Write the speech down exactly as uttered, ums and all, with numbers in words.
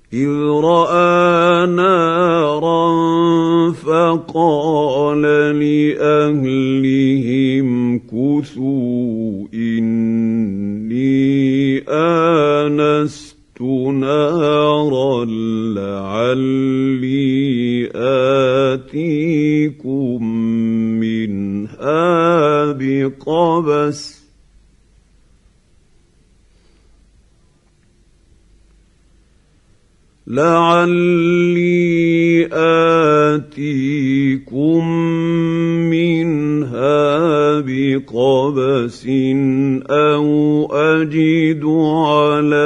إذ رأى نارا فقال لأهلهم كثوا إني آنست نارا لعلي آتيكم منها بقبس لعلي آتيكم منها بقبس أو أجد على